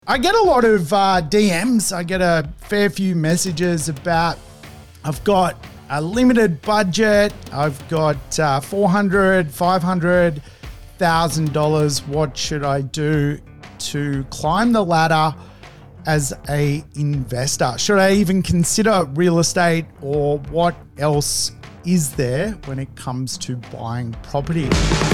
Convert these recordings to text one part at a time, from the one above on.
I get a lot of DMs. I get a fair few messages about I've got a limited budget. I've got $400,000, $500,000. What should I do to climb the ladder as a investor? Should I even consider real estate, or what else is there when it comes to buying property?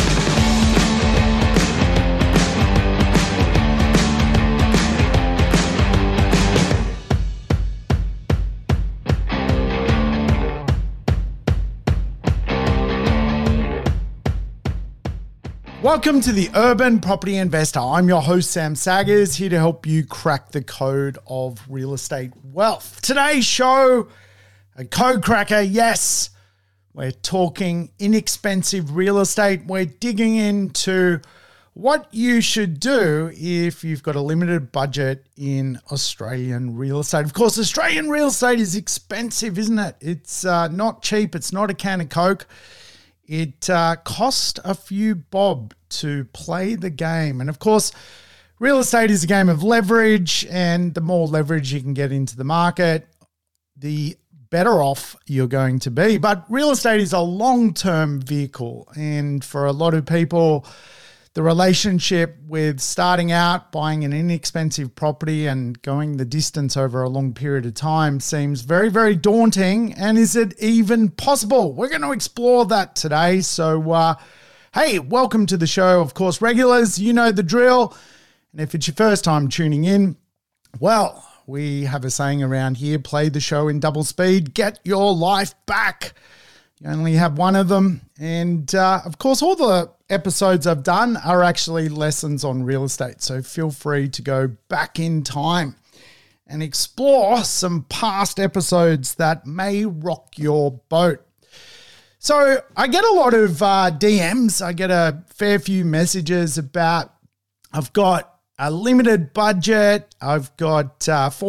Welcome to the Urban Property Investor. I'm your host, Sam Saggers, here to help you crack the code of real estate wealth. Today's show, a code cracker, yes. We're talking inexpensive real estate. We're digging into what you should do if you've got a limited budget in Australian real estate. Of course, Australian real estate is expensive, isn't it? It's not cheap. It's not a can of Coke. It cost a few bob to play the game. And of course, real estate is a game of leverage, and the more leverage you can get into the market, the better off you're going to be. But real estate is a long-term vehicle. And for a lot of people, the relationship with starting out, buying an inexpensive property and going the distance over a long period of time seems very, very daunting. And is it even possible? We're going to explore that today. So, hey, welcome to the show. Of course, regulars, you know the drill. And if it's your first time tuning in, well, we have a saying around here, play the show in double speed, get your life back. You only have one of them. And of course, all the episodes I've done are actually lessons on real estate. So feel free to go back in time and explore some past episodes that may rock your boat. So I get a lot of DMs. I get a fair few messages about I've got a limited budget. I've got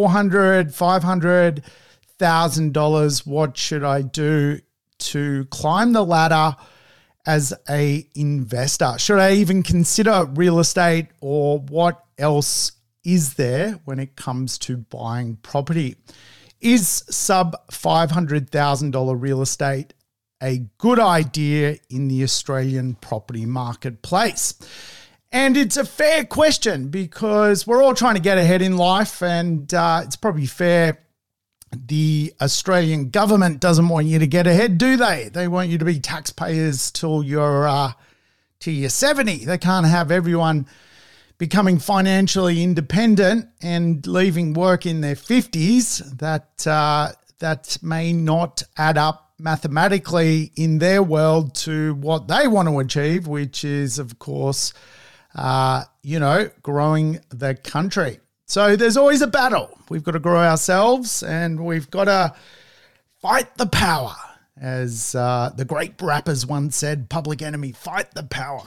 $400,000, $500,000. What should I do to climb the ladder as a investor? Should I even consider real estate, or what else is there when it comes to buying property? Is sub $500,000 real estate a good idea in the Australian property marketplace? And it's a fair question because we're all trying to get ahead in life, and it's probably fair. The Australian government doesn't want you to get ahead, do they? They want you to be taxpayers till you're 70. They can't have everyone becoming financially independent and leaving work in their 50s. That may not add up mathematically in their world to what they want to achieve, which is, of course, growing the country. So there's always a battle. We've got to grow ourselves, and we've got to fight the power. As the great rappers once said, Public Enemy, fight the power.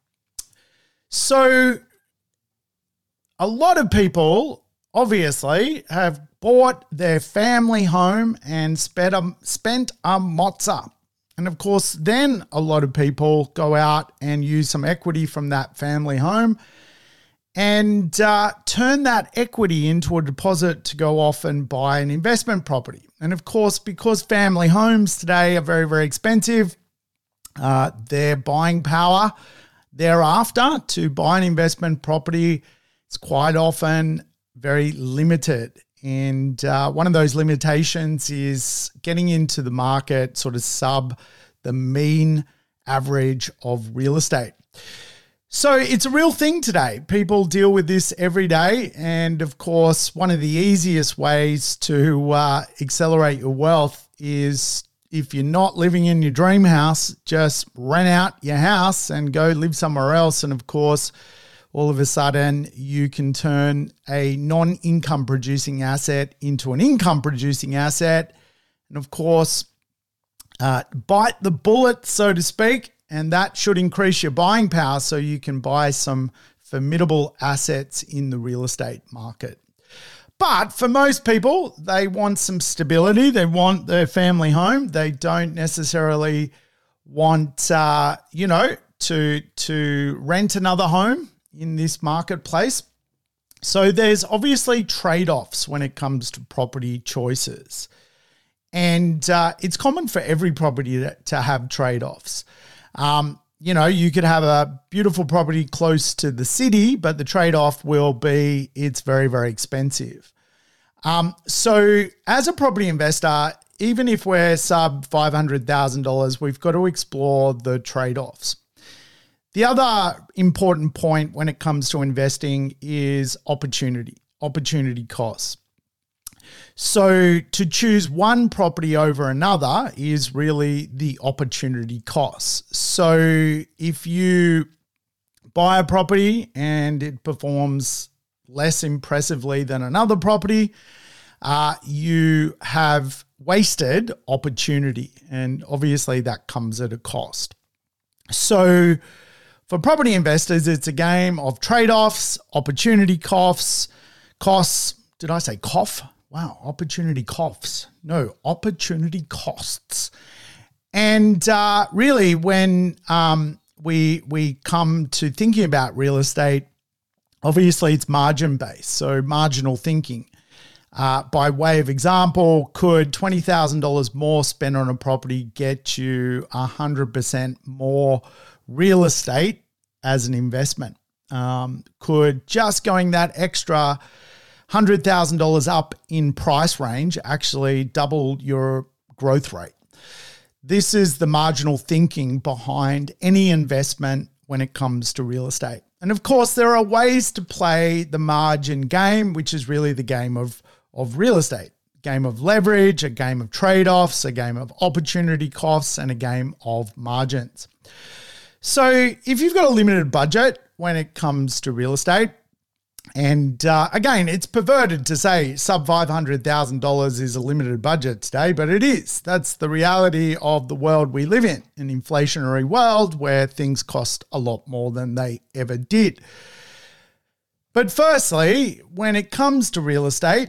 So a lot of people obviously have bought their family home and spent a mozza. And of course, then a lot of people go out and use some equity from that family home and turn that equity into a deposit to go off and buy an investment property. And of course, because family homes today are very, very expensive, their buying power thereafter to buy an investment property is quite often very limited. And one of those limitations is getting into the market sort of sub the mean average of real estate. So it's a real thing today. People deal with this every day. And of course, one of the easiest ways to accelerate your wealth is, if you're not living in your dream house, just rent out your house and go live somewhere else. And of course, all of a sudden you can turn a non-income producing asset into an income producing asset. And of course, bite the bullet, so to speak. And that should increase your buying power so you can buy some formidable assets in the real estate market. But for most people, they want some stability. They want their family home. They don't necessarily want, to rent another home in this marketplace. So there's obviously trade-offs when it comes to property choices. And it's common for every property to have trade-offs. You could have a beautiful property close to the city, but the trade-off will be it's very, very expensive. So as a property investor, even if we're sub $500,000, we've got to explore the trade-offs. The other important point when it comes to investing is opportunity costs. So to choose one property over another is really the opportunity costs. So if you buy a property and it performs less impressively than another property, you have wasted opportunity. And obviously that comes at a cost. So for property investors, it's a game of trade-offs, opportunity costs. Did I say cough? Wow, opportunity costs. No, opportunity costs. And really, when we come to thinking about real estate, obviously it's margin-based, so marginal thinking. By way of example, could $20,000 more spent on a property get you 100% more real estate as an investment? Could just going that extra $100,000 up in price range actually double your growth rate? This is the marginal thinking behind any investment when it comes to real estate. And of course, there are ways to play the margin game, which is really the game of real estate. Game of leverage, a game of trade-offs, a game of opportunity costs, and a game of margins. So if you've got a limited budget when it comes to real estate, and again, it's perverted to say sub $500,000 is a limited budget today, but it is. That's the reality of the world we live in, an inflationary world where things cost a lot more than they ever did. But firstly, when it comes to real estate,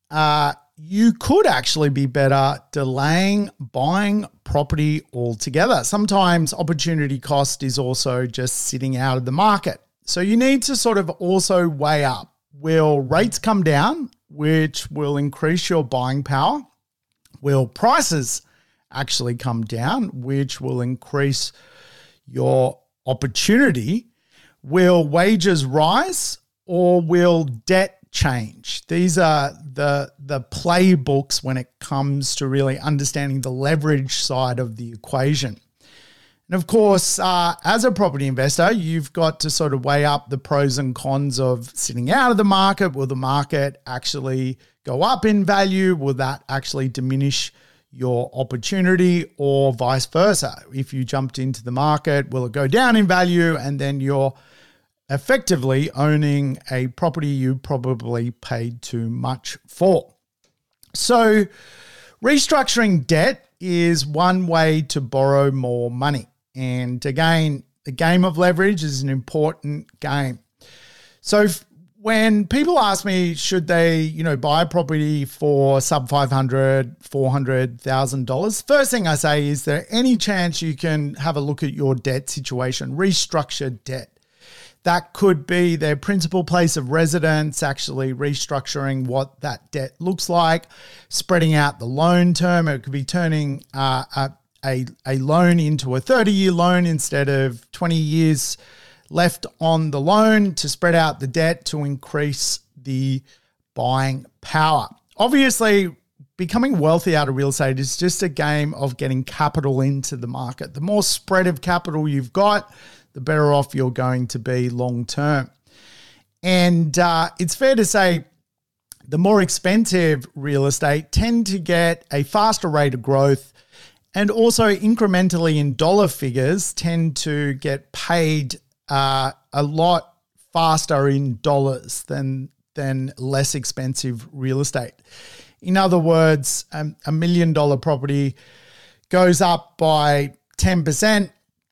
you could actually be better delaying buying property altogether. Sometimes opportunity cost is also just sitting out of the market. So you need to sort of also weigh up, will rates come down, which will increase your buying power? Will prices actually come down, which will increase your opportunity? Will wages rise, or will debt change? These are the playbooks when it comes to really understanding the leverage side of the equation. And of course, as a property investor, you've got to sort of weigh up the pros and cons of sitting out of the market. Will the market actually go up in value? Will that actually diminish your opportunity, or vice versa? If you jumped into the market, will it go down in value and then you're effectively owning a property you probably paid too much for? So restructuring debt is one way to borrow more money. And again, the game of leverage is an important game. So when people ask me, should they, buy a property for sub $500,000, $400,000, first thing I say, is there any chance you can have a look at your debt situation, restructure debt? That could be their principal place of residence, actually restructuring what that debt looks like, spreading out the loan term. It could be turning a loan into a 30-year loan instead of 20 years left on the loan to spread out the debt to increase the buying power. Obviously, becoming wealthy out of real estate is just a game of getting capital into the market. The more spread of capital you've got, the better off you're going to be long term. And it's fair to say the more expensive real estate tend to get a faster rate of growth, and also incrementally in dollar figures tend to get paid a lot faster in dollars than less expensive real estate. In other words, a $1 million property goes up by 10%.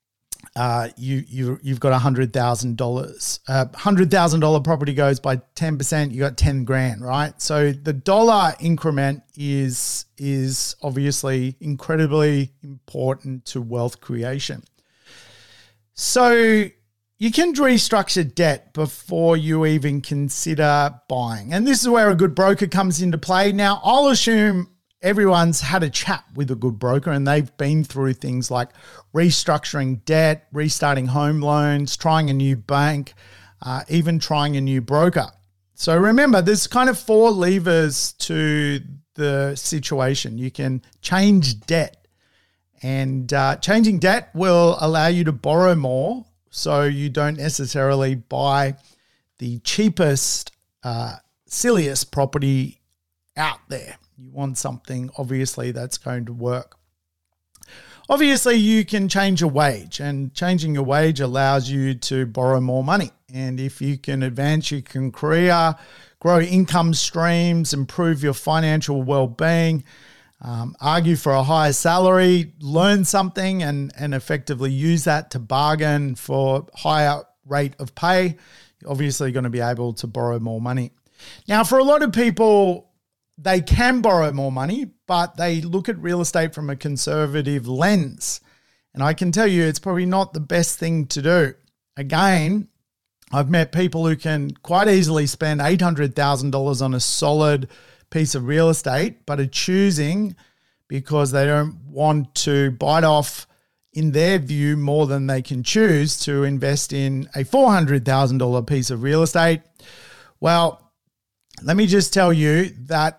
You've got $100,000. $100,000 property goes by 10%. You got 10 grand, right? So the dollar increment is obviously incredibly important to wealth creation. So you can restructure debt before you even consider buying. And this is where a good broker comes into play. Now, I'll assume everyone's had a chat with a good broker and they've been through things like restructuring debt, restarting home loans, trying a new bank, even trying a new broker. So remember, there's kind of 4 levers to the situation. You can change debt, and changing debt will allow you to borrow more, so you don't necessarily buy the cheapest, silliest property out there. You want something, obviously, that's going to work. Obviously, you can change your wage, and changing your wage allows you to borrow more money. And if you can advance your career, grow income streams, improve your financial well-being, argue for a higher salary, learn something, and effectively use that to bargain for higher rate of pay, you're obviously going to be able to borrow more money. Now, for a lot of people, they can borrow more money, but they look at real estate from a conservative lens. And I can tell you it's probably not the best thing to do. Again, I've met people who can quite easily spend $800,000 on a solid piece of real estate, but are choosing, because they don't want to bite off, in their view, more than they can choose, to invest in a $400,000 piece of real estate. Well, let me just tell you that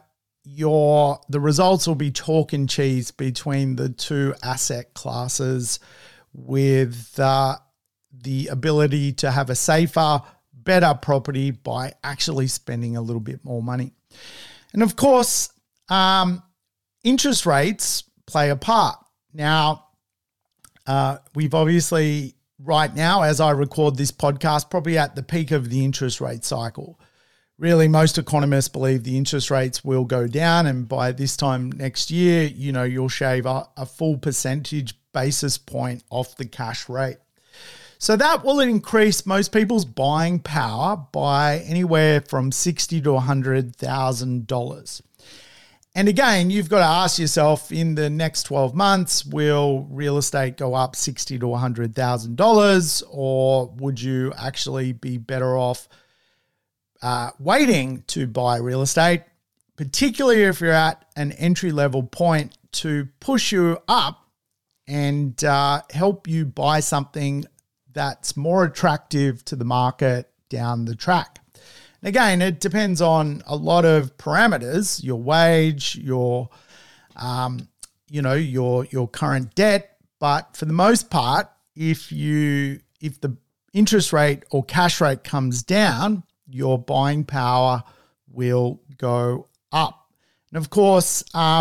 the results will be chalk and cheese between the two asset classes, with the ability to have a safer, better property by actually spending a little bit more money. And of course, interest rates play a part. Now, we've obviously, right now, as I record this podcast, probably at the peak of the interest rate cycle. Really, most economists believe the interest rates will go down, and by this time next year, you'll shave a full percentage basis point off the cash rate. So that will increase most people's buying power by anywhere from $60,000 to $100,000. And again, you've got to ask yourself, in the next 12 months, will real estate go up $60,000 to $100,000, or would you actually be better off waiting to buy real estate, particularly if you're at an entry-level point, to push you up and help you buy something that's more attractive to the market down the track? And again, it depends on a lot of parameters: your wage, your current debt. But for the most part, if the interest rate or cash rate comes down, your buying power will go up. And of course,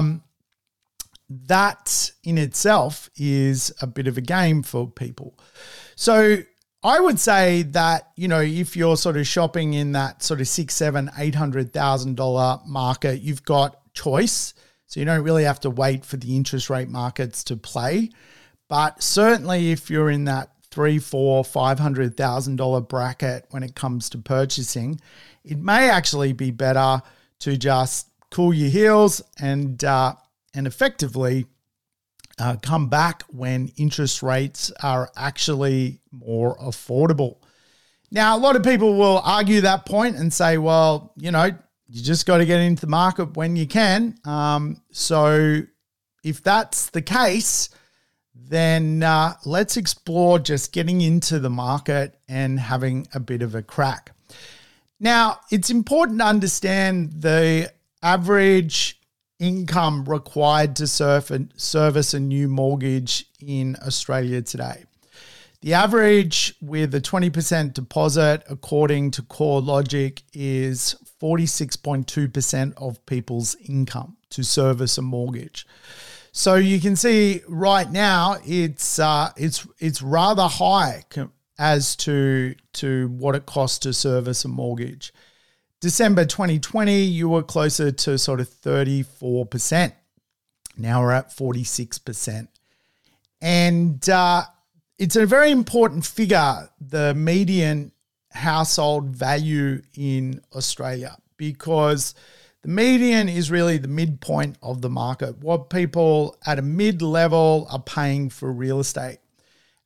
that in itself is a bit of a game for people. So I would say that, if you're sort of shopping in that sort of $600,000, $700,000, $800,000 market, you've got choice. So you don't really have to wait for the interest rate markets to play. But certainly if you're in that $300,000, $400,000, $500,000 bracket when it comes to purchasing, it may actually be better to just cool your heels and effectively come back when interest rates are actually more affordable. Now, a lot of people will argue that point and say, well, you just got to get into the market when you can. So if that's the case, then let's explore just getting into the market and having a bit of a crack. Now, it's important to understand the average income required to service a new mortgage in Australia today. The average with a 20% deposit, according to CoreLogic, is 46.2% of people's income to service a mortgage. So you can see right now it's rather high as to what it costs to service a mortgage. December 2020, you were closer to sort of 34%. Now we're at 46%. And it's a very important figure, the median household value in Australia, because the median is really the midpoint of the market, what people at a mid-level are paying for real estate.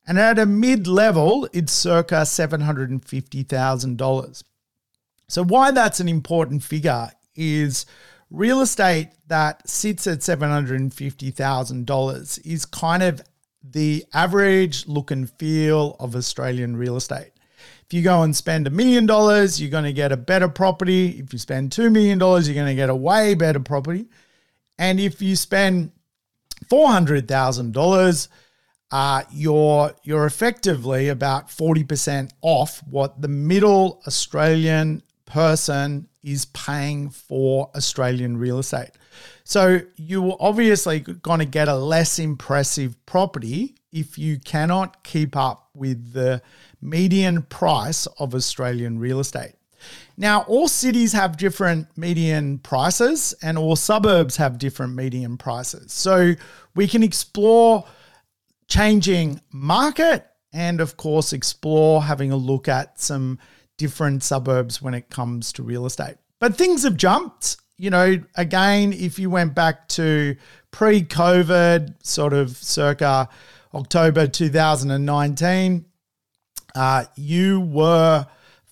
And at a mid-level, it's circa $750,000. So why that's an important figure is real estate that sits at $750,000 is kind of the average look and feel of Australian real estate. If you go and spend $1 million, you're going to get a better property. If you spend $2 million, you're going to get a way better property. And if you spend $400,000, you're effectively about 40% off what the middle Australian person is paying for Australian real estate. So you're obviously going to get a less impressive property if you cannot keep up with the median price of Australian real estate. Now, all cities have different median prices and all suburbs have different median prices. So we can explore changing market and, of course, explore having a look at some different suburbs when it comes to real estate. But things have jumped. Again, if you went back to pre-COVID, sort of circa October 2019, you were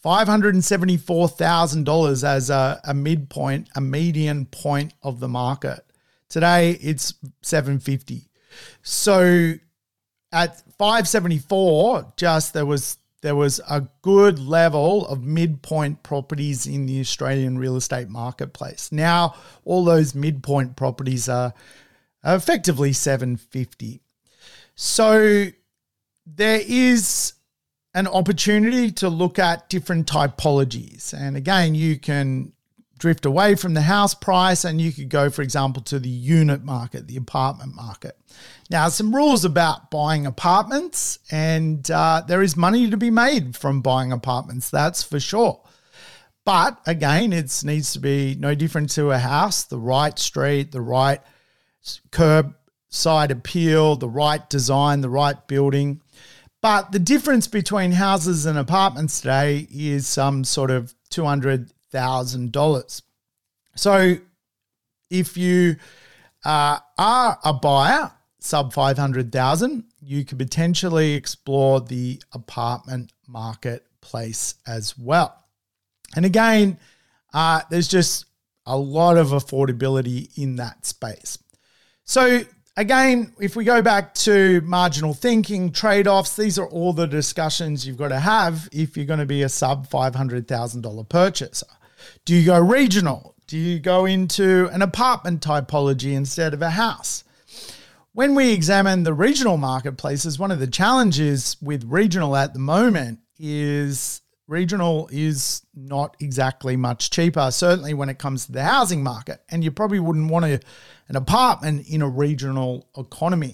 $574,000 as a midpoint, a median point of the market. Today, it's $750,000. So at 574, there was a good level of midpoint properties in the Australian real estate marketplace. Now, all those midpoint properties are effectively $750,000. So there is an opportunity to look at different typologies. And again, you can drift away from the house price and you could go, for example, to the unit market, the apartment market. Now, some rules about buying apartments, and there is money to be made from buying apartments, that's for sure. But again, it needs to be no different to a house, the right street, the right curbside appeal, the right design, the right building. But the difference between houses and apartments today is some sort of $200,000. So if you are a buyer, sub 500,000, you could potentially explore the apartment marketplace as well. And again, there's just a lot of affordability in that space. So again, if we go back to marginal thinking, trade-offs, these are all the discussions you've got to have if you're going to be a sub $500,000 purchaser. Do you go regional? Do you go into an apartment typology instead of a house? When we examine the regional marketplaces, one of the challenges with regional at the moment is regional is not exactly much cheaper, certainly when it comes to the housing market. And you probably wouldn't want an apartment in a regional economy.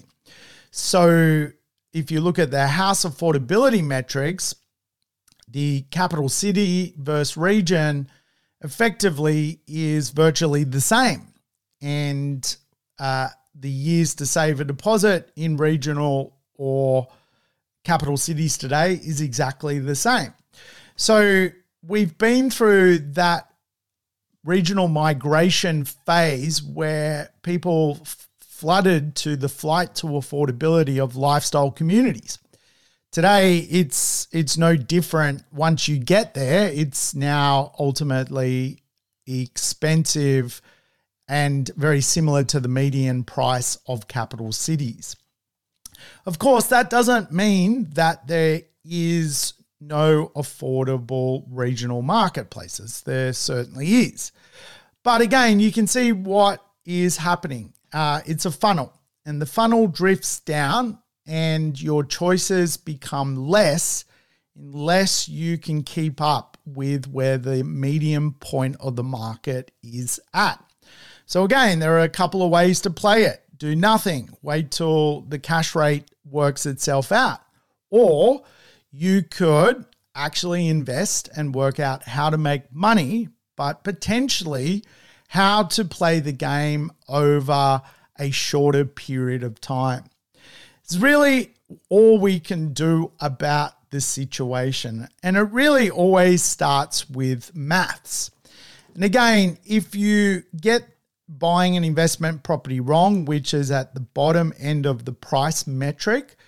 So if you look at the house affordability metrics, the capital city versus region effectively is virtually the same. And the years to save a deposit in regional or capital cities today is exactly the same. So we've been through that regional migration phase where people flooded to the flight to affordability of lifestyle communities. Today, it's no different. Once you get there, it's now ultimately expensive and very similar to the median price of capital cities. Of course, that doesn't mean that there is no affordable regional marketplaces. There certainly is. But again, you can see what is happening. It's a funnel, and the funnel drifts down and your choices become less unless you can keep up with where the median point of the market is at. So again, there are a couple of ways to play it. Do nothing. Wait till the cash rate works itself out. Or you could actually invest and work out how to make money, but potentially how to play the game over a shorter period of time. It's really all we can do about this situation. And it really always starts with maths. And again, if you get buying an investment property wrong, which is at the bottom end of the price metric,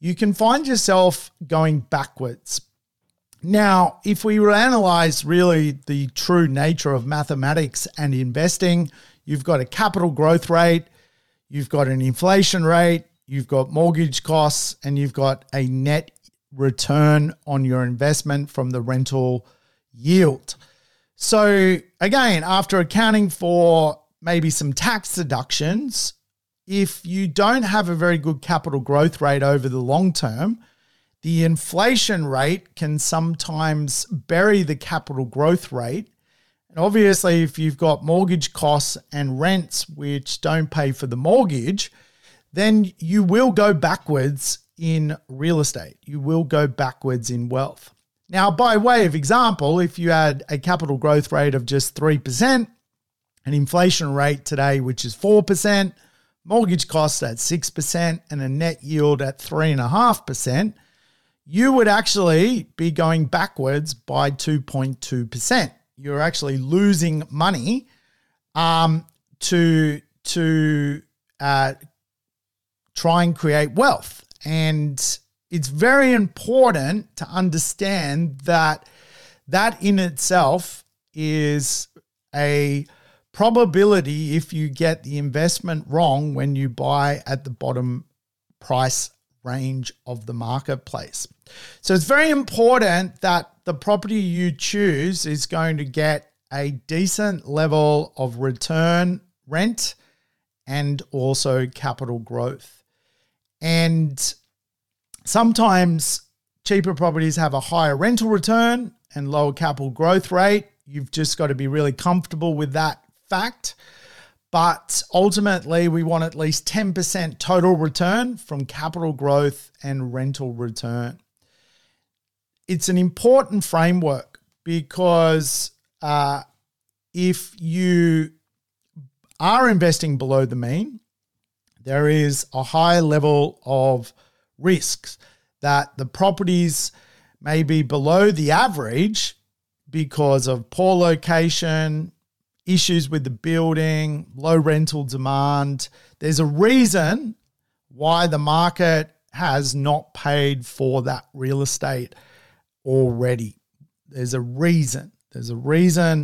you can find yourself going backwards. Now, if we analyze really the true nature of mathematics and investing, you've got a capital growth rate, you've got an inflation rate, you've got mortgage costs, and you've got a net return on your investment from the rental yield. So again, after accounting for maybe some tax deductions, if you don't have a very good capital growth rate over the long term, the inflation rate can sometimes bury the capital growth rate. And obviously, if you've got mortgage costs and rents which don't pay for the mortgage, then you will go backwards in real estate. You will go backwards in wealth. Now, by way of example, if you had a capital growth rate of just 3%, an inflation rate today which is 4%, mortgage costs at 6%, and a net yield at 3.5%, you would actually be going backwards by 2.2%. You're actually losing money to try and create wealth. And it's very important to understand that that in itself is a probability if you get the investment wrong when you buy at the bottom price range of the marketplace. So it's very important that the property you choose is going to get a decent level of return, rent, and also capital growth. And sometimes cheaper properties have a higher rental return and lower capital growth rate. You've just got to be really comfortable with that fact. But ultimately, we want at least 10% total return from capital growth and rental return. It's an important framework because if you are investing below the mean, there is a high level of risks that the properties may be below the average because of poor location, issues with the building, low rental demand. There's a reason why the market has not paid for that real estate already. There's a reason. There's a reason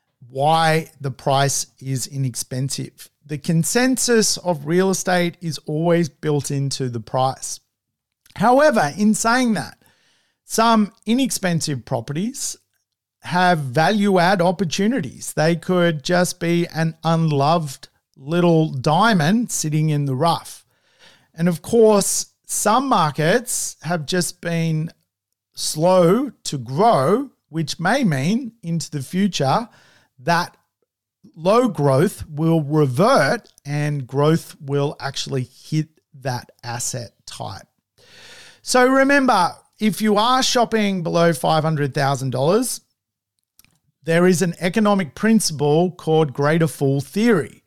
why the price is inexpensive. The consensus of real estate is always built into the price. However, in saying that, some inexpensive properties have value add opportunities. They could just be an unloved little diamond sitting in the rough. And of course, some markets have just been slow to grow, which may mean into the future that low growth will revert and growth will actually hit that asset type. So remember, if you are shopping below $500,000, there is an economic principle called greater fool theory.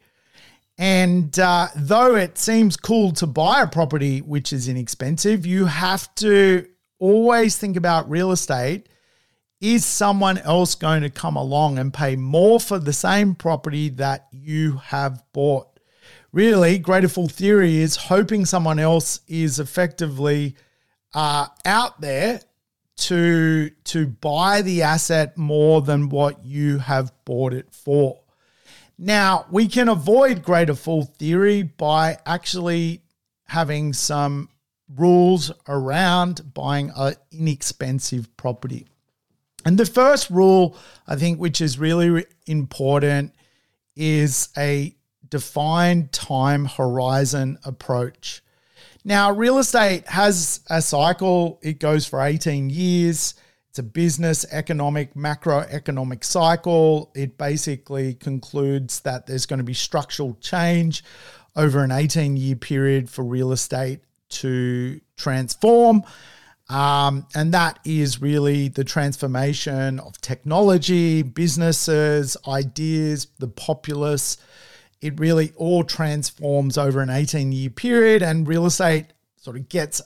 And though it seems cool to buy a property which is inexpensive, you have to always think about real estate. Is someone else going to come along and pay more for the same property that you have bought? Really, greater fool theory is hoping someone else is effectively out there to buy the asset more than what you have bought it for. Now, we can avoid greater fool theory by actually having some rules around buying an inexpensive property. And the first rule, I think, which is really important, is a defined time horizon approach. Now, real estate has a cycle. It goes for 18 years. It's a business, economic, macroeconomic cycle. It basically concludes that there's going to be structural change over an 18-year period for real estate to transform. And that is really the transformation of technology, businesses, ideas, the populace. It really all transforms over an 18-year period, and real estate sort of gets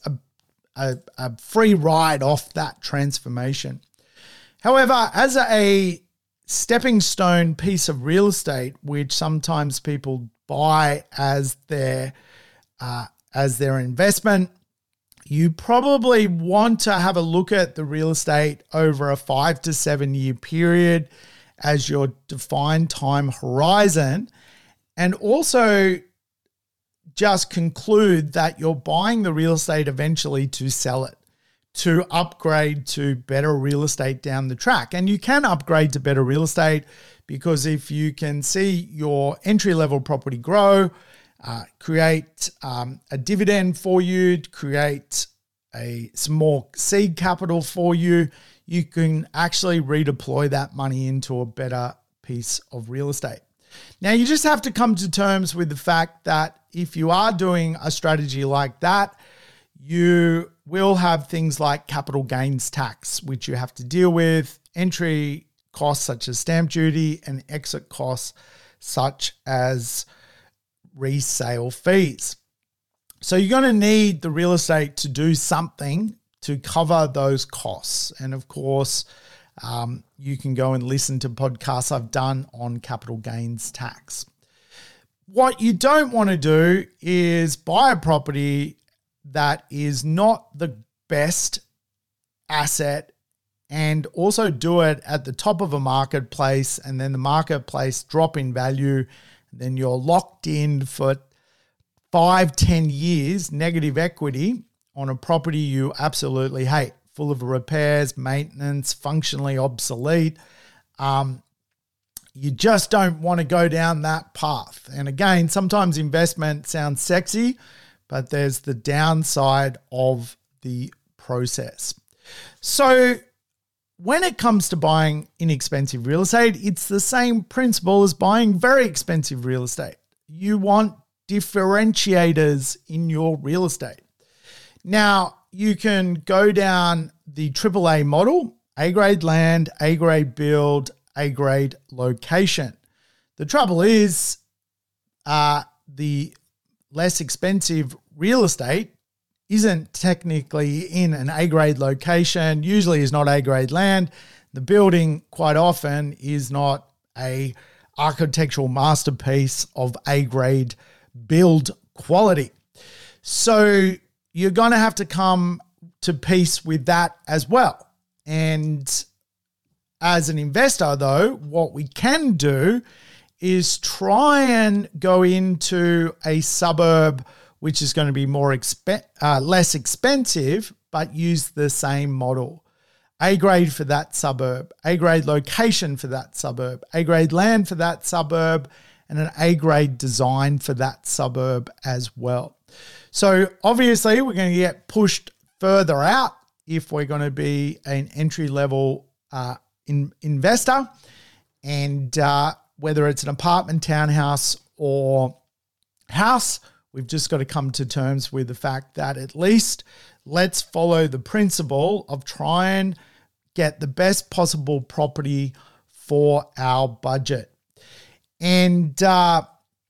a free ride off that transformation. However, as a stepping stone piece of real estate, which sometimes people buy as their investment, you probably want to have a look at the real estate over a 5 to 7 year period as your defined time horizon, and also just conclude that you're buying the real estate eventually to sell it, to upgrade to better real estate down the track. And you can upgrade to better real estate because if you can see your entry-level property grow, create a dividend for you, create some more seed capital for you, you can actually redeploy that money into a better piece of real estate. Now, you just have to come to terms with the fact that if you are doing a strategy like that, you will have things like capital gains tax, which you have to deal with, entry costs such as stamp duty, and exit costs such as resale fees. So you're going to need the real estate to do something to cover those costs. And of course, you can go and listen to podcasts I've done on capital gains tax. What you don't want to do is buy a property that is not the best asset and also do it at the top of a marketplace and then the marketplace drop in value. Then you're locked in for 5-10 years negative equity on a property you absolutely hate, full of repairs, maintenance, functionally obsolete. You just don't want to go down that path. And again, sometimes investment sounds sexy, but there's the downside of the process. So when it comes to buying inexpensive real estate, it's the same principle as buying very expensive real estate. You want differentiators in your real estate. Now, you can go down the AAA model, A-grade land, A-grade build, A-grade location. The trouble is the less expensive real estate isn't technically in an A-grade location, usually is not A-grade land. The building quite often is not a architectural masterpiece of A-grade build quality. So you're going to have to come to peace with that as well. And as an investor, though, what we can do is try and go into a suburb which is going to be less expensive, but use the same model. A-grade for that suburb, A-grade location for that suburb, A-grade land for that suburb, and an A-grade design for that suburb as well. So obviously we're going to get pushed further out if we're going to be an entry-level investor, and whether it's an apartment, townhouse, or house, we've just got to come to terms with the fact that at least let's follow the principle of try and get the best possible property for our budget. And I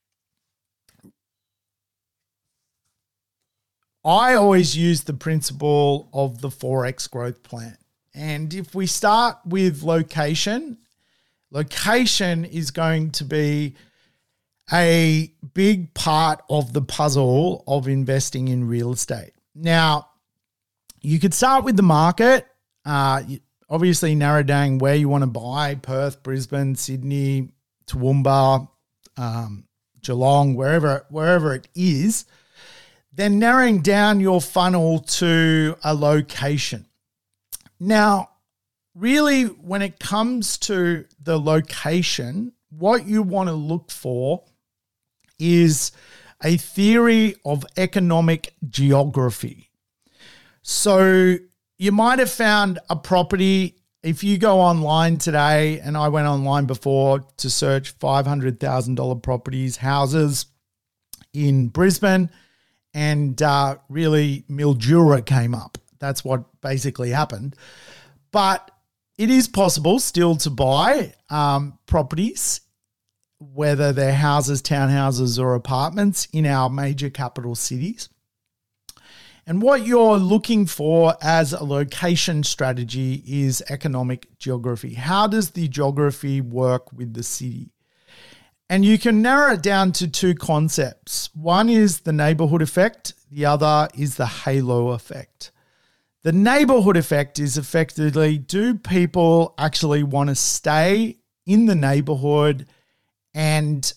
always use the principle of the 4X growth plan. And if we start with location is going to be a big part of the puzzle of investing in real estate. Now, you could start with the market, obviously narrow down where you want to buy, Perth, Brisbane, Sydney, Toowoomba, Geelong, wherever it is, then narrowing down your funnel to a location. Now, really, when it comes to the location, what you want to look for is a theory of economic geography. So you might have found a property. If you go online today, and I went online before to search $500,000 properties, houses in Brisbane, and really Mildura came up. That's what basically happened. But it is possible still to buy properties, whether they're houses, townhouses, or apartments in our major capital cities. And what you're looking for as a location strategy is economic geography. How does the geography work with the city? And you can narrow it down to two concepts. One is the neighborhood effect. the other is the halo effect. The neighborhood effect is effectively, do people actually want to stay in the neighborhood and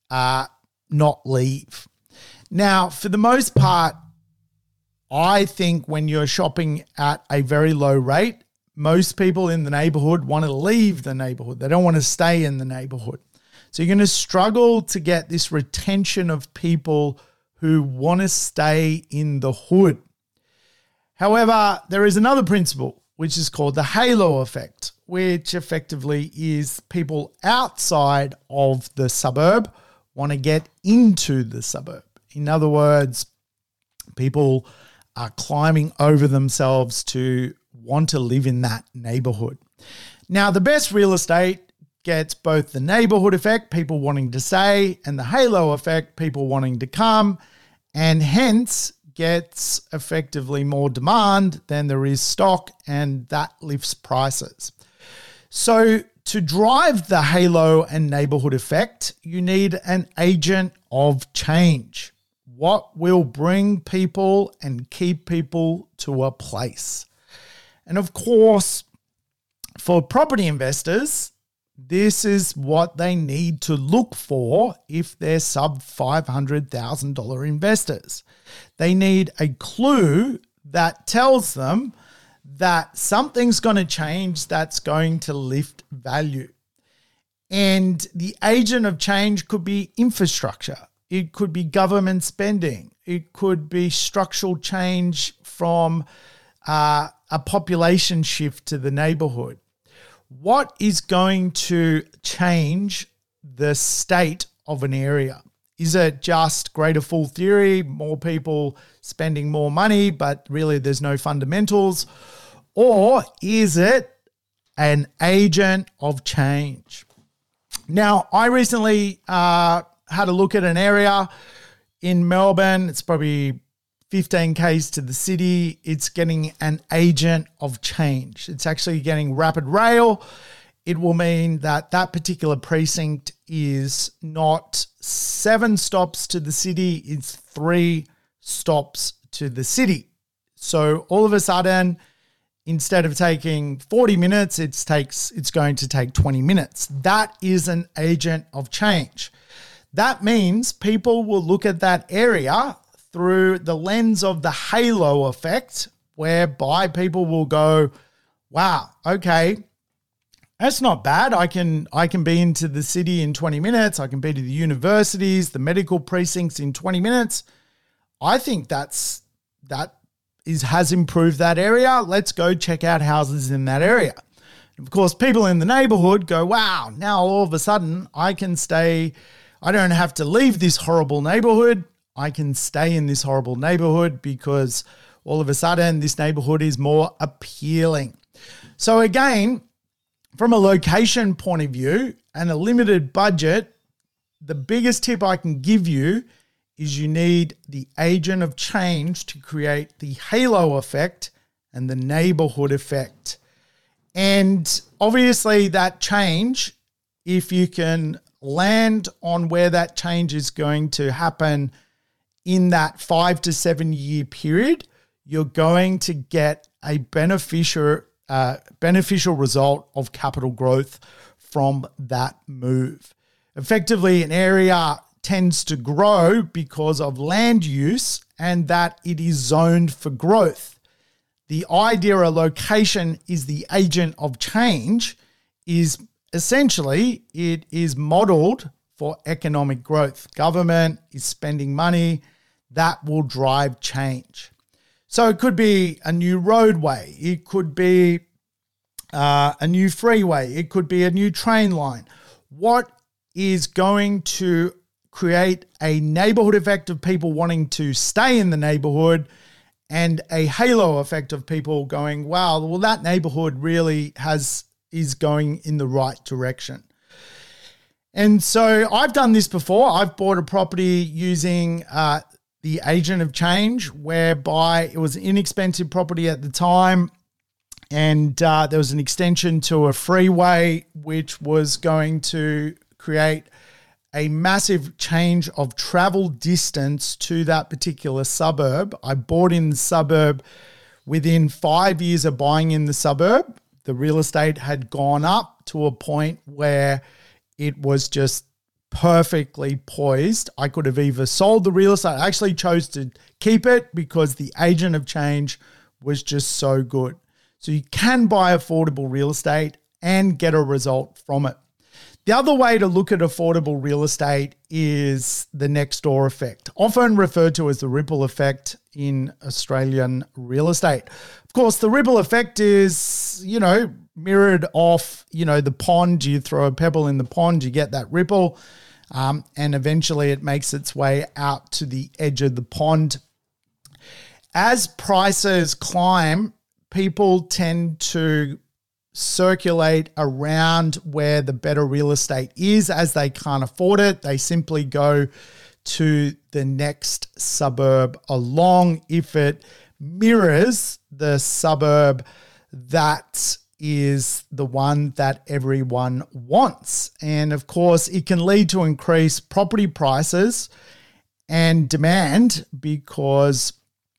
not leave? Now, for the most part, I think when you're shopping at a very low rate, most people in the neighborhood want to leave the neighborhood. They don't want to stay in the neighborhood. So you're going to struggle to get this retention of people who want to stay in the hood. However, there is another principle, which is called the halo effect, which effectively is people outside of the suburb want to get into the suburb. In other words, people are climbing over themselves to want to live in that neighborhood. Now, the best real estate gets both the neighborhood effect, people wanting to stay, and the halo effect, people wanting to come, and hence gets effectively more demand than there is stock, and that lifts prices. So to drive the halo and neighborhood effect, you need an agent of change. What will bring people and keep people to a place? And of course, for property investors, this is what they need to look for if they're sub $500,000 investors. They need a clue that tells them that something's going to change that's going to lift value. And the agent of change could be infrastructure. It could be government spending. It could be structural change from a population shift to the neighborhood. What is going to change the state of an area? Is it just greater fool theory, more people spending more money, but really there's no fundamentals? Or is it an agent of change? Now, I recently had a look at an area in Melbourne. It's probably 15 Ks to the city. It's getting an agent of change. It's actually getting rapid rail. It will mean that that particular precinct is not 7 stops to the city, it's 3 stops to the city. So all of a sudden, instead of taking 40 minutes, it's going to take 20 minutes. That is an agent of change. That means people will look at that area through the lens of the halo effect, whereby people will go, wow, okay, that's not bad. I can be into the city in 20 minutes. I can be to the universities, the medical precincts in 20 minutes. I think has improved that area. Let's go check out houses in that area. Of course, people in the neighborhood go, wow, now all of a sudden I can stay. I don't have to leave this horrible neighborhood. I can stay in this horrible neighborhood because all of a sudden this neighborhood is more appealing. So again, from a location point of view and a limited budget, the biggest tip I can give you is you need the agent of change to create the halo effect and the neighborhood effect. And obviously that change, if you can land on where that change is going to happen in that 5 to 7 year period, you're going to get a beneficial result of capital growth from that move. Effectively, an area tends to grow because of land use and that it is zoned for growth. The idea a location is the agent of change is essentially it is modeled for economic growth. Government is spending money that will drive change. So it could be a new roadway. It could be a new freeway. It could be a new train line. What is going to create a neighborhood effect of people wanting to stay in the neighborhood and a halo effect of people going, wow, well, that neighborhood really is going in the right direction. And so I've done this before. I've bought a property using the agent of change, whereby it was an inexpensive property at the time. And there was an extension to a freeway, which was going to create a massive change of travel distance to that particular suburb. I bought in the suburb within 5 years of buying in the suburb. The real estate had gone up to a point where it was just perfectly poised. I could have either sold the real estate. I actually chose to keep it because the agent of change was just so good. So you can buy affordable real estate and get a result from it. The other way to look at affordable real estate is the next door effect, often referred to as the ripple effect in Australian real estate. Of course, the ripple effect is, mirrored off, the pond. You throw a pebble in the pond, you get that ripple, and eventually it makes its way out to the edge of the pond. As prices climb, people tend to circulate around where the better real estate is. As they can't afford it, they simply go to the next suburb along if it mirrors the suburb that is the one that everyone wants. And of course, it can lead to increased property prices and demand because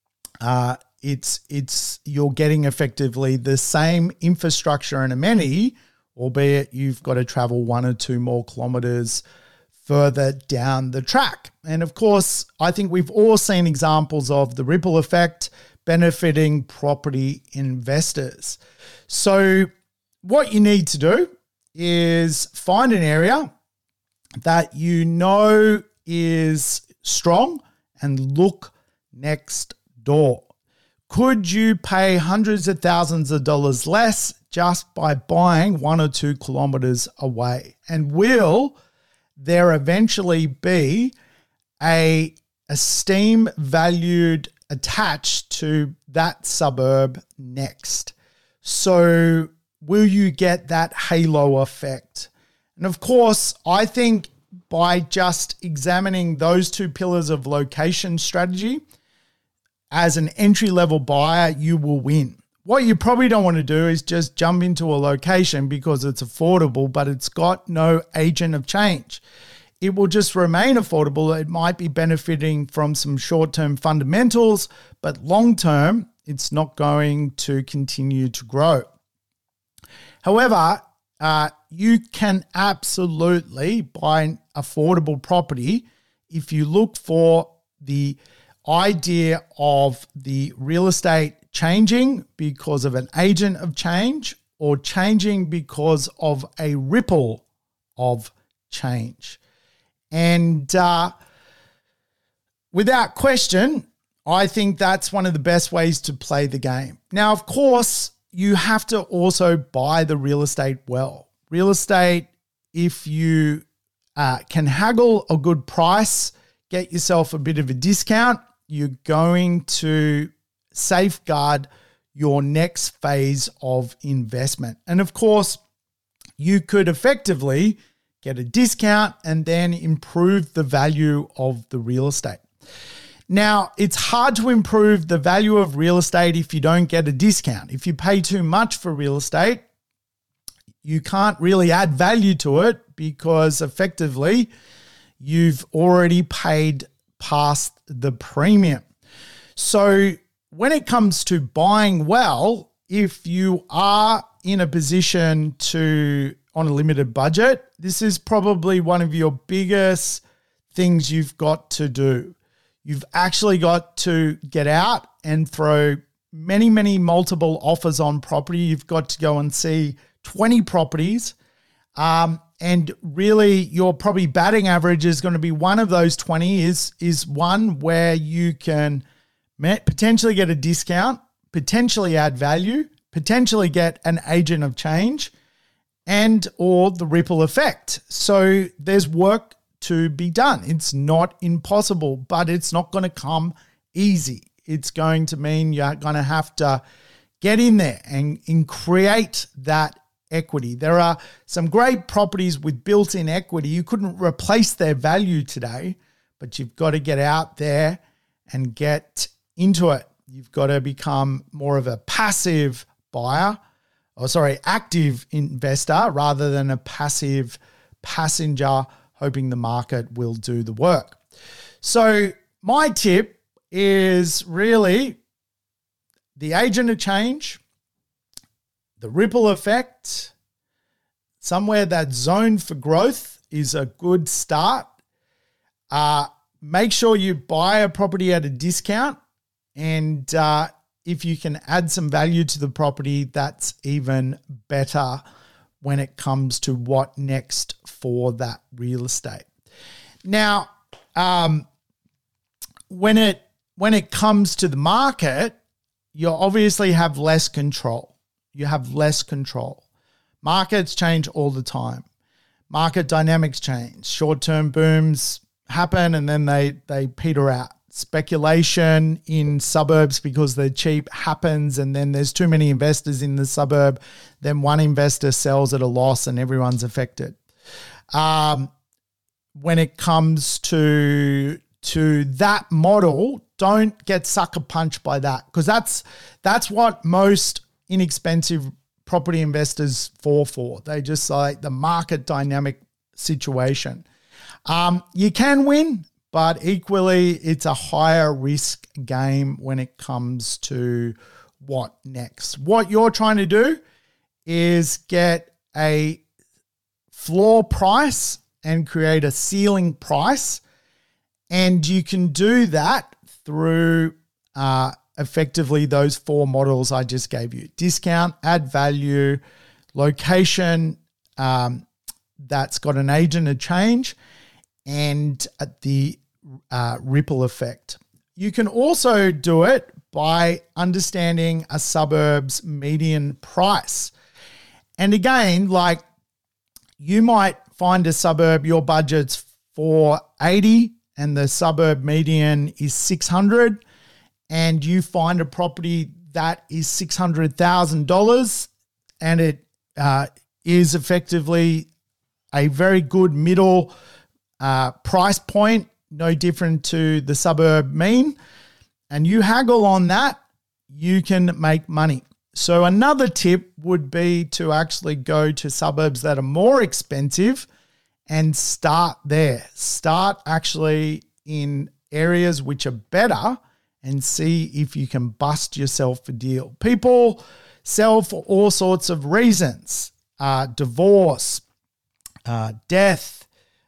you're getting effectively the same infrastructure and amenity, albeit you've got to travel 1 or 2 more kilometers further down the track. And of course, I think we've all seen examples of the ripple effect benefiting property investors. So what you need to do is find an area that you know is strong and look next door. Could you pay hundreds of thousands of dollars less just by buying 1 or 2 kilometers away? And will there eventually be a esteem valued attached to that suburb next? So will you get that halo effect? And of course, I think by just examining those 2 pillars of location strategy, as an entry-level buyer, you will win. What you probably don't want to do is just jump into a location because it's affordable, but it's got no agent of change. It will just remain affordable. It might be benefiting from some short-term fundamentals, but long-term, it's not going to continue to grow. However, you can absolutely buy an affordable property if you look for the idea of the real estate changing because of an agent of change or changing because of a ripple of change. And without question, I think that's one of the best ways to play the game. Now, of course, you have to also buy the real estate well. Real estate, if you can haggle a good price, get yourself a bit of a discount, you're going to safeguard your next phase of investment. And of course, you could effectively get a discount and then improve the value of the real estate. Now, it's hard to improve the value of real estate if you don't get a discount. If you pay too much for real estate, you can't really add value to it because effectively you've already paid past the premium. So when it comes to buying well, if you are in a position to, on a limited budget, this is probably one of your biggest things you've got to do. You've actually got to get out and throw many multiple offers on property. You've got to go and see 20 properties. And really, your probably batting average is going to be one of those 20 is one where you can potentially get a discount, potentially add value, potentially get an agent of change, and or the ripple effect. So there's work to be done. It's not impossible, but it's not going to come easy. It's going to mean you're going to have to get in there and create that equity. There are some great properties with built-in equity. You couldn't replace their value today, but you've got to get out there and get into it. You've got to become more of a passive buyer, active investor rather than a passive passenger hoping the market will do the work. So my tip is really the agent of change, the ripple effect, somewhere that's zoned for growth is a good start. Make sure you buy a property at a discount, and if you can add some value to the property, that's even better when it comes to what next for that real estate. Now, when it comes to the market, you obviously have less control. You have less control. Markets change all the time. Market dynamics change. Short-term booms happen and then they peter out. Speculation in suburbs because they're cheap happens, and then there's too many investors in the suburb. Then one investor sells at a loss and everyone's affected. When it comes to that model, don't get sucker punched by that, because that's what most inexpensive property investors fall for. They just like the market dynamic situation. You can win, but equally it's a higher risk game when it comes to what next. What you're trying to do is get a floor price and create a ceiling price. And you can do that through effectively those four models I just gave you: discount, add value, location that's got an agent of change, and the ripple effect. You can also do it by understanding a suburb's median price. And again, like, you might find a suburb, your budget's $480 and the suburb median is $600, and you find a property that is $600,000 and it is effectively a very good middle price point, no different to the suburb mean, and you haggle on that, you can make money. So another tip would be to actually go to suburbs that are more expensive and start there. Start actually in areas which are better and see if you can bust yourself a deal. People sell for all sorts of reasons: divorce, death,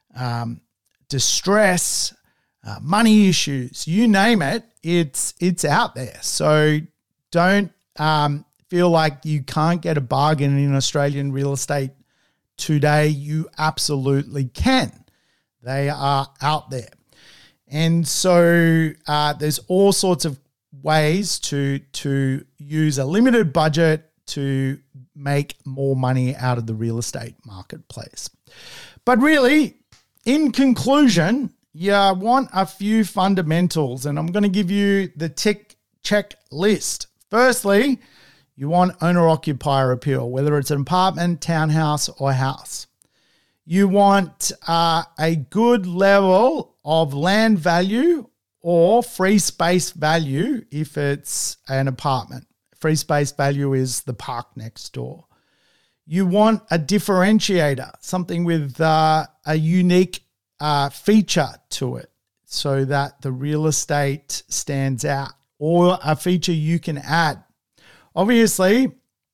distress, money issues, you name it, it's out there. So don't feel like you can't get a bargain in Australian real estate today. You absolutely can. They are out there. And so there's all sorts of ways to use a limited budget to make more money out of the real estate marketplace. But really, in conclusion, you want a few fundamentals, and I'm going to give you the tick check list. Firstly, you want owner-occupier appeal, whether it's an apartment, townhouse, or house. You want a good level of land value or free space value if it's an apartment. Free space value is the park next door. You want a differentiator, something with a unique feature to it so that the real estate stands out, or a feature you can add. Obviously,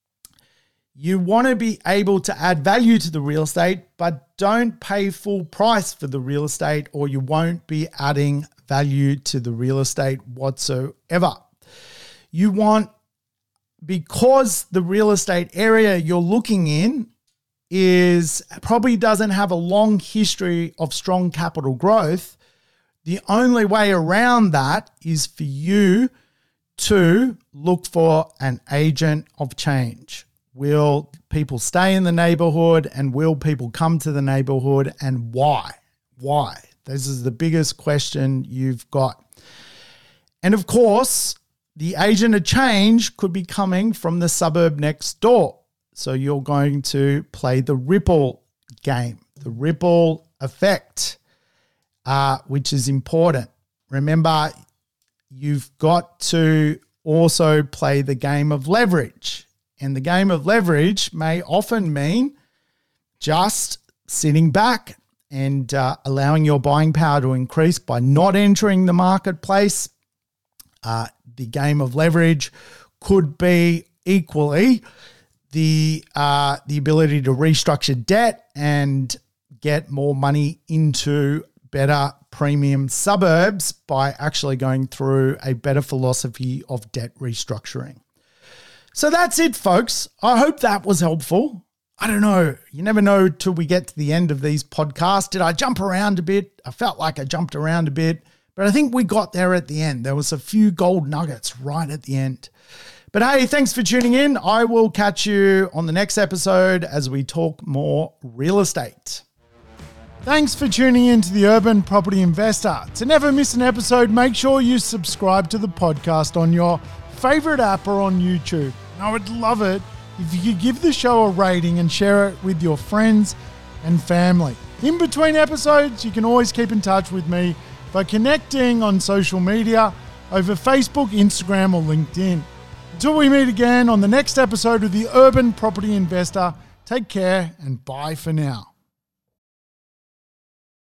you want to be able to add value to the real estate, but don't pay full price for the real estate, or you won't be adding value to the real estate whatsoever. You want, because the real estate area you're looking in probably doesn't have a long history of strong capital growth, the only way around that is for you to look for an agent of change. Will people stay in the neighborhood, and will people come to the neighborhood, and why? Why? This is the biggest question you've got. And of course, the agent of change could be coming from the suburb next door. So you're going to play the ripple game, the ripple effect, which is important. Remember, you've got to also play the game of leverage. And the game of leverage may often mean just sitting back and allowing your buying power to increase by not entering the marketplace. The game of leverage could be equally the ability to restructure debt and get more money into better premium suburbs by actually going through a better philosophy of debt restructuring. So that's it, folks. I hope that was helpful. I don't know. You never know till we get to the end of these podcasts. Did I jump around a bit? I felt like I jumped around a bit, but I think we got there at the end. There was a few gold nuggets right at the end. But hey, thanks for tuning in. I will catch you on the next episode as we talk more real estate. Thanks for tuning in to the Urban Property Investor. To never miss an episode, make sure you subscribe to the podcast on your favorite app or on YouTube. I would love it if you could give the show a rating and share it with your friends and family. In between episodes, you can always keep in touch with me by connecting on social media over Facebook, Instagram, or LinkedIn. Until we meet again on the next episode of the Urban Property Investor, take care and bye for now.